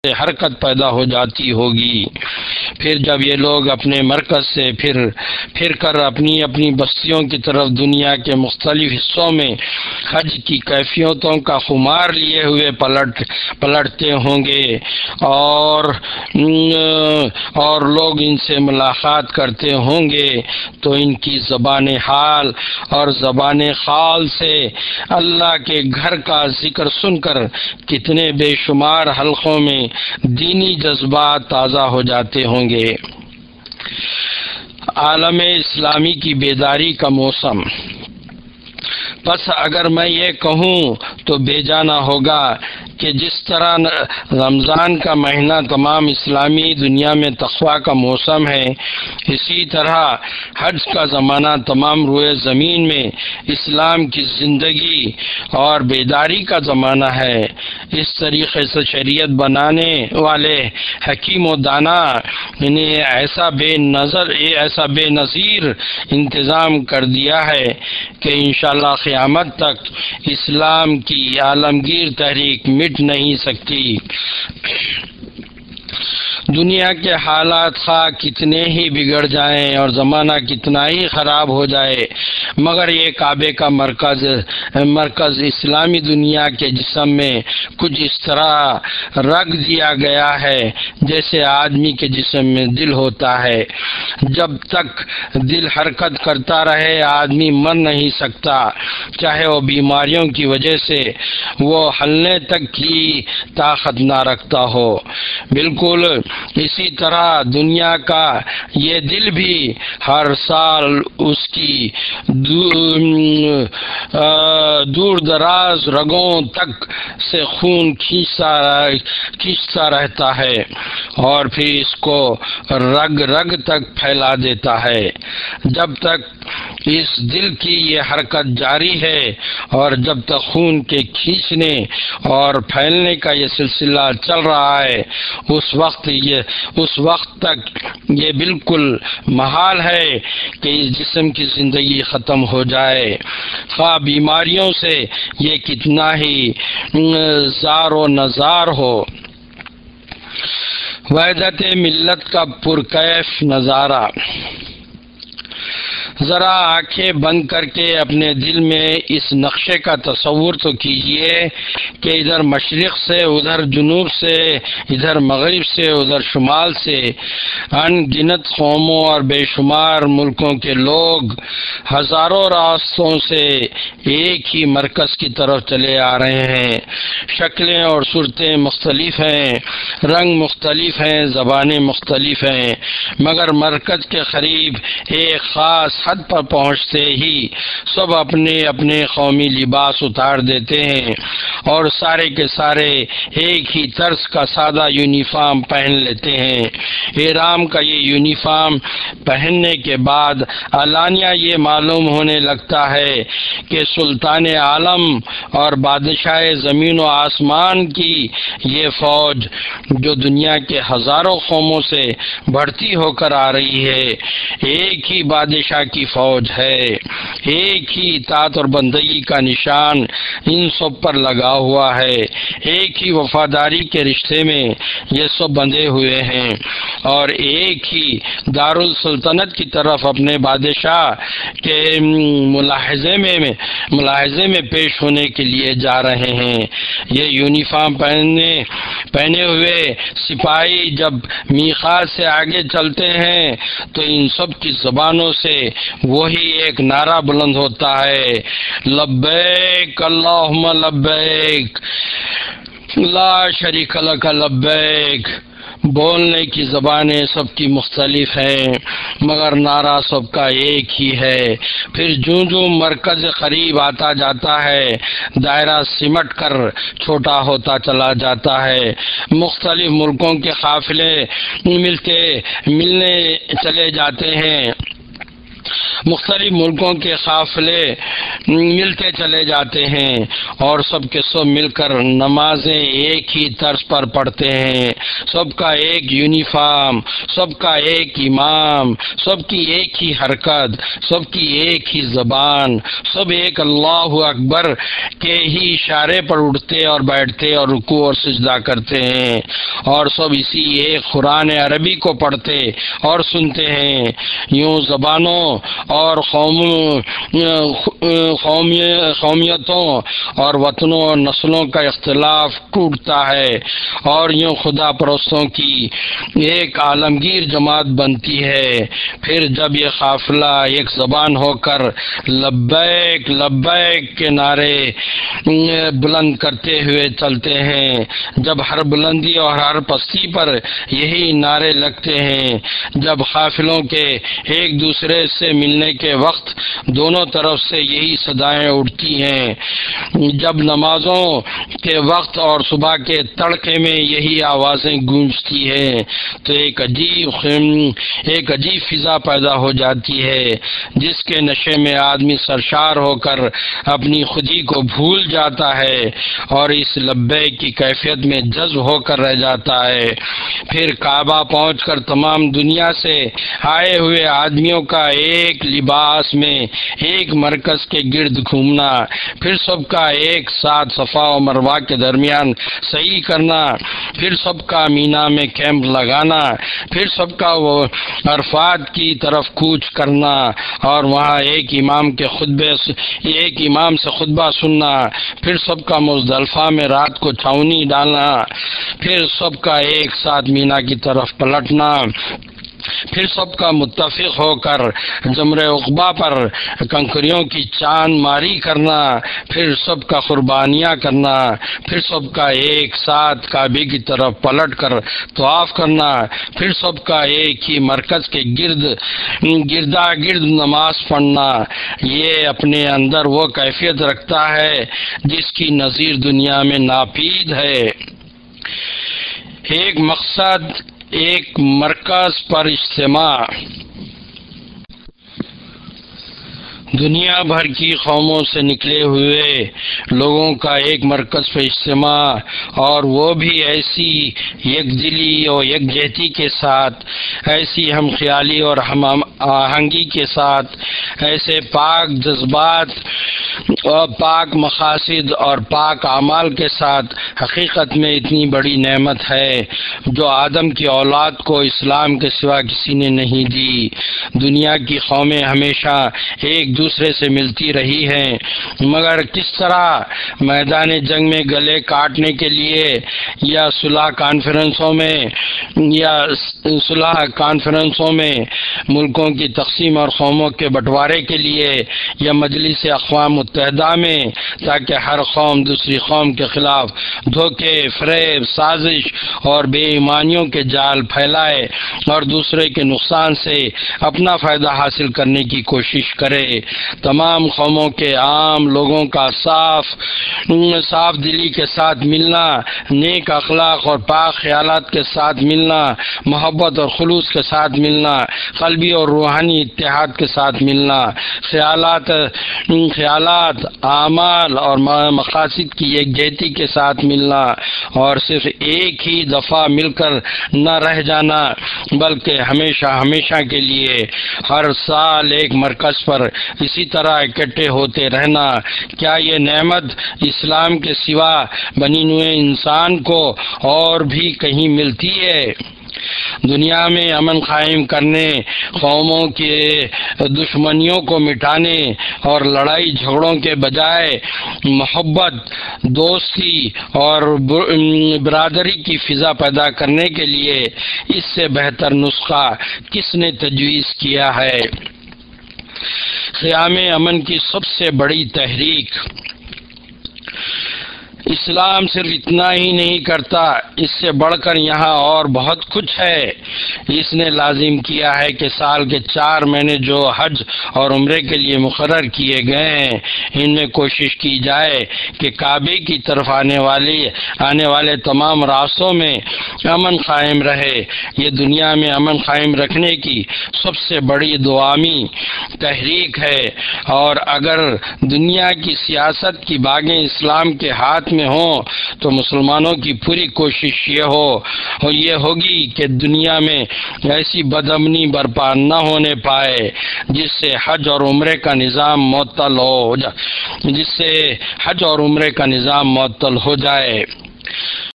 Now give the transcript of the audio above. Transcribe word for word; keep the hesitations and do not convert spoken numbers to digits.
حرکت پیدا ہو جاتی ہوگی۔ پھر جب یہ لوگ اپنے مرکز سے پھر پھر کر اپنی اپنی بستیوں کی طرف دنیا کے مختلف حصوں میں حج کی کیفیتوں کا خمار لیے ہوئے پلٹ پلٹتے ہوں گے اور اور لوگ ان سے ملاقات کرتے ہوں گے تو ان کی زبان حال اور زبان خال سے اللہ کے گھر کا ذکر سن کر کتنے بے شمار حلقوں میں دینی جذبات تازہ ہو جاتے ہوں گے۔ عالم اسلامی کی بیداری کا موسم۔ پس اگر میں یہ کہوں تو بے جانا ہوگا کہ جس طرح رمضان کا مہینہ تمام اسلامی دنیا میں تقویٰ کا موسم ہے، اسی طرح حج کا زمانہ تمام روئے زمین میں اسلام کی زندگی اور بیداری کا زمانہ ہے۔ اس طریقے سے شریعت بنانے والے حکیم و دانا نے ایسا بے نظر ایسا بے نظیر انتظام کر دیا ہے کہ انشاءاللہ قیامت تک اسلام کی عالمگیر تحریک مٹ نہیں سکتی۔ دنیا کے حالات خواہ کتنے ہی بگڑ جائیں اور زمانہ کتنا ہی خراب ہو جائے، مگر یہ کعبے کا مرکز مرکز اسلامی دنیا کے جسم میں کچھ اس طرح رکھ دیا گیا ہے جیسے آدمی کے جسم میں دل ہوتا ہے۔ جب تک دل حرکت کرتا رہے آدمی مر نہیں سکتا، چاہے وہ بیماریوں کی وجہ سے وہ ہلنے تک کی طاقت نہ رکھتا ہو۔ بالکل اسی طرح دنیا کا یہ دل بھی ہر سال اس کی دور دراز رگوں تک سے خون کھینچتا کھینچتا رہتا ہے اور پھر اس کو رگ رگ تک پھیلا دیتا ہے۔ جب تک اس دل کی یہ حرکت جاری ہے اور جب تک خون کے کھینچنے اور پھیلنے کا یہ سلسلہ چل رہا ہے اس وقت یہ اس وقت تک یہ بالکل محال ہے کہ اس جسم کی زندگی ختم ہو جائے، خواہ بیماریوں سے یہ کتنا ہی زار و نزار ہو۔ وحدت ملت کا پرکیف نظارہ۔ ذرا آنکھیں بند کر کے اپنے دل میں اس نقشے کا تصور تو کیجئے کہ ادھر مشرق سے ادھر جنوب سے ادھر مغرب سے ادھر شمال سے ان گنت قوموں اور بے شمار ملکوں کے لوگ ہزاروں راستوں سے ایک ہی مرکز کی طرف چلے آ رہے ہیں۔ شکلیں اور صورتیں مختلف ہیں، رنگ مختلف ہیں، زبانیں مختلف ہیں، مگر مرکز کے قریب ایک خاص حد پر پہنچتے ہی سب اپنے اپنے قومی لباس اتار دیتے ہیں اور سارے کے سارے ایک ہی طرز کا سادہ یونیفارم پہن لیتے ہیں۔ احرام کا یہ یونیفارم پہننے کے بعد اعلانیہ یہ معلوم ہونے لگتا ہے کہ سلطان عالم اور بادشاہ زمین و آسمان کی یہ فوج جو دنیا کے ہزاروں قوموں سے بڑھتی ہو کر آ رہی ہے ایک ہی بادشاہ کی فوج ہے، ایک ہی اطاعت اور بندگی کا نشان ان سب پر لگا ہوا ہے، ایک ہی وفاداری کے رشتے میں یہ سب بندھے ہوئے ہیں اور ایک ہی دارالسلطنت کی طرف اپنے بادشاہ کے ملاحظے میں ملاحظے میں پیش ہونے کے لیے جا رہے ہیں۔ یہ یونیفارم پہننے پہنے ہوئے سپاہی جب میقات سے آگے چلتے ہیں تو ان سب کی زبانوں سے وہی ایک نعرہ بلند ہوتا ہے، لبیک اللہم لبیک لا شریک لک لبیک۔ بولنے کی زبانیں سب کی مختلف ہیں مگر نعرہ سب کا ایک ہی ہے۔ پھر جوں جوں مرکز قریب آتا جاتا ہے دائرہ سمٹ کر چھوٹا ہوتا چلا جاتا ہے، مختلف ملکوں کے قافلے ملتے ملنے چلے جاتے ہیں مختلف ملکوں کے قافلے ملتے چلے جاتے ہیں اور سب کے سب مل کر نمازیں ایک ہی طرز پر پڑھتے ہیں، سب کا ایک یونیفارم، سب کا ایک امام، سب کی ایک ہی حرکت، سب کی ایک ہی زبان، سب ایک اللہ اکبر کے ہی اشارے پر اٹھتے اور بیٹھتے اور رکوع اور سجدہ کرتے ہیں، اور سب اسی ایک قرآن عربی کو پڑھتے اور سنتے ہیں۔ یوں زبانوں اور قومیتوں اور وطنوں اور نسلوں کا اختلاف ٹوٹتا ہے، اور یوں خدا پرستوں کی ایک عالمگیر جماعت بنتی ہے۔ پھر جب یہ قافلہ ایک زبان ہو کر لبیک لبیک کے نعرے بلند کرتے ہوئے چلتے ہیں، جب ہر بلندی اور ہر پستی پر یہی نعرے لگتے ہیں، جب قافلوں کے ایک دوسرے سے ملنے کے وقت دونوں طرف سے یہی صدائیں اٹھتی ہیں، جب نمازوں کے وقت اور صبح کے تڑکے میں یہی آوازیں گونجتی ہیں، تو ایک عجیب ایک عجیب فضا پیدا ہو جاتی ہے، جس کے نشے میں آدمی سرشار ہو کر اپنی خودی کو بھول جاتا ہے اور اس لبیک کی کیفیت میں جذب ہو کر رہ جاتا ہے۔ پھر کعبہ پہنچ کر تمام دنیا سے آئے ہوئے آدمیوں کا ایک لباس میں ایک مرکز کے گرد گھومنا، پھر سب کا ایک ساتھ صفا و مروہ کے درمیان صحیح کرنا، پھر سب کا مینا میں کیمپ لگانا، پھر سب کا وہ عرفات کی طرف کوچ کرنا اور وہاں ایک امام کے خطبے ایک امام سے خطبہ سننا، پھر سب کا مزدلفہ میں رات کو چھاؤنی ڈالنا، پھر سب کا ایک ساتھ مینا کی طرف پلٹنا، پھر سب کا متفق ہو کر جمر عقبہ پر کنکریوں کی چاند ماری کرنا، پھر سب کا قربانیاں کرنا، پھر سب کا ایک ساتھ کعبے کی طرف پلٹ کر طواف کرنا، پھر سب کا ایک ہی مرکز کے گرد گردا گرد نماز پڑھنا۔ یہ اپنے اندر وہ کیفیت رکھتا ہے جس کی نظیر دنیا میں ناپید ہے۔ ایک مقصد، ایک مرکز پر اجتماع، دنیا بھر کی قوموں سے نکلے ہوئے لوگوں کا ایک مرکز پہ اجتماع، اور وہ بھی ایسی یکدلی اور یکجہتی کے ساتھ، ایسی ہم خیالی اور ہم آہنگی کے ساتھ، ایسے پاک جذبات اور پاک مقاصد اور پاک اعمال کے ساتھ۔ حقیقت میں اتنی بڑی نعمت ہے جو آدم کی اولاد کو اسلام کے سوا کسی نے نہیں دی۔ دنیا کی قومیں ہمیشہ ایک دوسرے سے ملتی رہی ہیں، مگر کس طرح میدان جنگ میں گلے کاٹنے کے لیے یا صلح کانفرنسوں میں یا صلح کانفرنسوں میں ملکوں کی تقسیم اور قوموں کے بٹوارے کے لیے یا مجلس اقوام متحدہ میں، تاکہ ہر قوم دوسری قوم کے خلاف دھوکے، فریب، سازش اور بے ایمانیوں کے جال پھیلائے اور دوسرے کے نقصان سے اپنا فائدہ حاصل کرنے کی کوشش کرے۔ تمام قوموں کے عام لوگوں کا صاف صاف دلی کے ساتھ ملنا، نیک اخلاق اور پاک خیالات کے ساتھ ملنا، محبت اور خلوص کے ساتھ ملنا، قلبی اور روحانی اتحاد کے ساتھ ملنا، خیالات خیالات اعمال اور مقاصد کی یکجہتی کے ساتھ ملنا، اور صرف ایک ہی دفعہ مل کر نہ رہ جانا بلکہ ہمیشہ ہمیشہ کے لیے ہر سال ایک مرکز پر اسی طرح اکٹھے ہوتے رہنا۔ کیا یہ نعمت اسلام کے سوا بنی نوع انسان کو اور بھی کہیں ملتی ہے؟ دنیا میں امن قائم کرنے، قوموں کے دشمنیوں کو مٹانے اور لڑائی جھگڑوں کے بجائے محبت، دوستی اور برادری کی فضا پیدا کرنے کے لیے اس سے بہتر نسخہ کس نے تجویز کیا ہے؟ قیام امن کی سب سے بڑی تحریک اسلام صرف اتنا ہی نہیں کرتا، اس سے بڑھ کر یہاں اور بہت کچھ ہے۔ اس نے لازم کیا ہے کہ سال کے چار مہینے جو حج اور عمرے کے لیے مقرر کیے گئے ہیں، ان میں کوشش کی جائے کہ کعبے کی طرف آنے والی آنے والے تمام راستوں میں امن قائم رہے۔ یہ دنیا میں امن قائم رکھنے کی سب سے بڑی دعامی تحریک ہے، اور اگر دنیا کی سیاست کی باغیں اسلام کے ہاتھ میں ہوں تو مسلمانوں کی پوری کوشش یہ ہو یہ ہوگی کہ دنیا میں ایسی بدامنی برپا نہ ہونے پائے جس سے حج اور عمرے کا نظام معطل ہو جس سے حج اور عمرے کا نظام معطل ہو جائے۔